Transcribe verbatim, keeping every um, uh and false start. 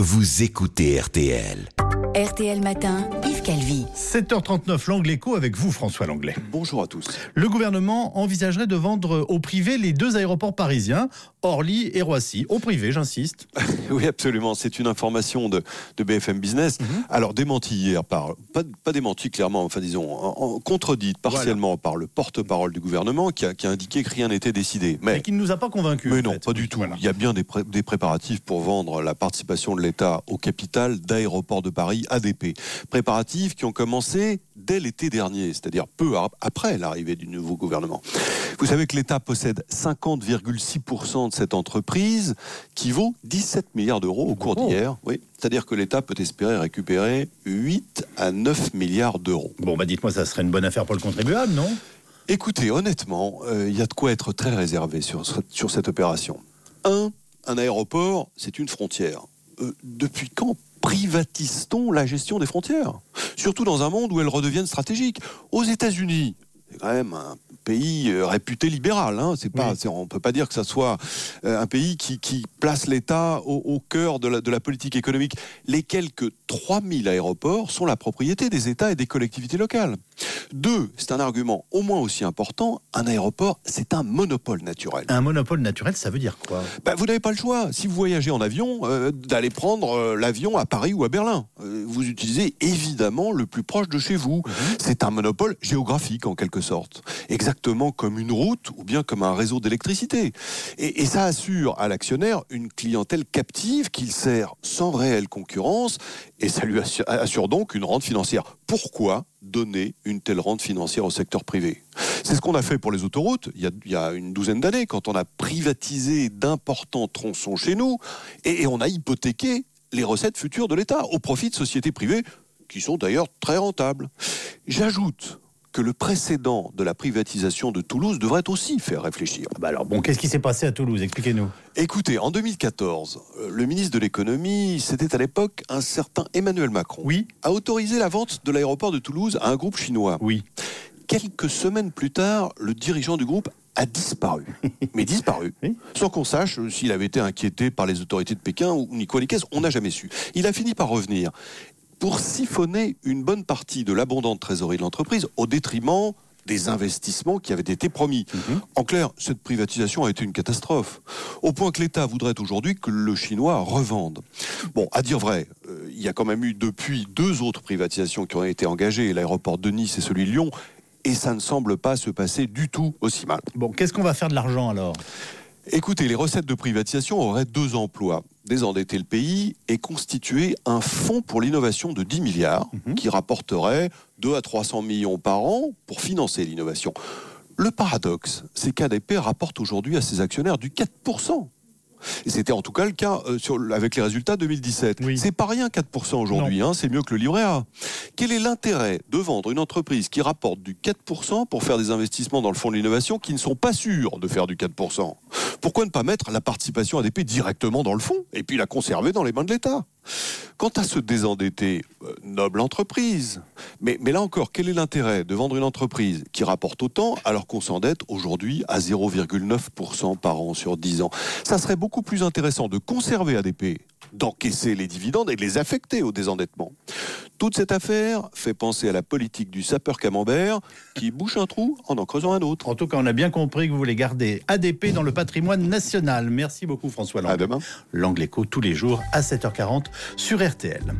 vous écoutez R T L. R T L Matin, Yves Calvi. sept heures trente-neuf, l'Angle Écho avec vous, François Langlais. Bonjour à tous. Le gouvernement envisagerait de vendre au privé les deux aéroports parisiens, Orly et Roissy. Au privé, j'insiste. Oui, absolument. C'est une information de, de B F M Business. Mm-hmm. Alors, démentie hier par... Pas, pas démentie clairement, enfin disons, en, en contredite partiellement voilà. par le porte-parole du gouvernement qui a, qui a indiqué que rien n'était décidé. Mais, Mais qui ne nous a pas convaincus. Mais non, fait. pas du tout. Voilà. Il y a bien des, pré, des préparatifs pour vendre la participation de l'État au capital d'Aéroports de Paris, A D P. Préparatifs qui ont commencé dès l'été dernier, c'est-à-dire peu après l'arrivée du nouveau gouvernement. Vous savez que l'État possède cinquante virgule six pour cent de cette entreprise qui vaut dix-sept milliards d'euros au cours oh. d'hier. Oui, c'est-à-dire que l'État peut espérer récupérer huit à neuf milliards d'euros. Bon, bah dites-moi, ça serait une bonne affaire pour le contribuable, non ? Écoutez, honnêtement, il euh, y a de quoi être très réservé sur, sur cette opération. Un, un aéroport, c'est une frontière. Euh, depuis quand privatise-t-on la gestion des frontières ? Surtout dans un monde où elles redeviennent stratégiques. Aux États-Unis, c'est quand même un pays euh, réputé libéral. Hein. C'est pas, oui. c'est, on ne peut pas dire que ça soit euh, un pays qui, qui place l'État au, au cœur de la, de la politique économique. Les quelques trois mille aéroports sont la propriété des États et des collectivités locales. Deux, c'est un argument au moins aussi important, un aéroport, c'est un monopole naturel. Un monopole naturel, ça veut dire quoi ? Ben, vous n'avez pas le choix, si vous voyagez en avion, euh, d'aller prendre euh, l'avion à Paris ou à Berlin. Euh, vous utilisez évidemment le plus proche de chez vous. Mmh. C'est un monopole géographique en quelque sorte. Exactement comme une route ou bien comme un réseau d'électricité. Et, et ça assure à l'actionnaire une clientèle captive qu'il sert sans réelle concurrence et ça lui assure, assure donc une rente financière. Pourquoi donner une telle rente financière au secteur privé ? C'est ce qu'on a fait pour les autoroutes il y a, il y a une douzaine d'années, quand on a privatisé d'importants tronçons chez nous et, et on a hypothéqué les recettes futures de l'État au profit de sociétés privées qui sont d'ailleurs très rentables. J'ajoute que le précédent de la privatisation de Toulouse devrait aussi faire réfléchir. Bah alors bon, qu'est-ce qui s'est passé à Toulouse ? Expliquez-nous. Écoutez, en deux mille quatorze, le ministre de l'économie, c'était à l'époque un certain Emmanuel Macron, oui. a autorisé la vente de l'aéroport de Toulouse à un groupe chinois. Oui. Quelques semaines plus tard, le dirigeant du groupe a disparu. Mais disparu. Oui. Sans qu'on sache s'il avait été inquiété par les autorités de Pékin ou ni quoi ni qu'est-ce, on n'a jamais su. Il a fini par revenir pour siphonner une bonne partie de l'abondante trésorerie de l'entreprise au détriment des investissements qui avaient été promis. Mmh. En clair, cette privatisation a été une catastrophe, au point que l'État voudrait aujourd'hui que le Chinois revende. Bon, à dire vrai, euh, il y a quand même eu depuis deux autres privatisations qui ont été engagées, l'aéroport de Nice et celui de Lyon, et ça ne semble pas se passer du tout aussi mal. Bon, qu'est-ce qu'on va faire de l'argent alors ? Écoutez, les recettes de privatisation auraient deux emplois. Désendetter le pays et constituer un fonds pour l'innovation de dix milliards mmh. qui rapporterait deux à trois cents millions par an pour financer l'innovation. Le paradoxe, c'est qu'A D P rapporte aujourd'hui à ses actionnaires du quatre pour cent. Et c'était en tout cas le cas euh, sur, avec les résultats deux mille dix-sept. Oui. C'est pas rien quatre pour cent aujourd'hui, hein, c'est mieux que le livret A. Quel est l'intérêt de vendre une entreprise qui rapporte du quatre pour cent pour faire des investissements dans le fonds de l'innovation qui ne sont pas sûrs de faire du quatre pour cent ? Pourquoi ne pas mettre la participation A D P directement dans le fonds et puis la conserver dans les mains de l'État ? Quant à se désendetter, euh, noble entreprise. Mais, mais là encore, quel est l'intérêt de vendre une entreprise qui rapporte autant alors qu'on s'endette aujourd'hui à zéro virgule neuf pour cent par an sur dix ans ? Ça serait beaucoup plus intéressant de conserver A D P, d'encaisser les dividendes et de les affecter au désendettement. Toute cette affaire fait penser à la politique du sapeur camembert qui bouche un trou en en creusant un autre. En tout cas, on a bien compris que vous voulez garder A D P dans le patrimoine national. Merci beaucoup François Langlais. À demain. L'Angle Écho tous les jours à sept heures quarante sur R T L.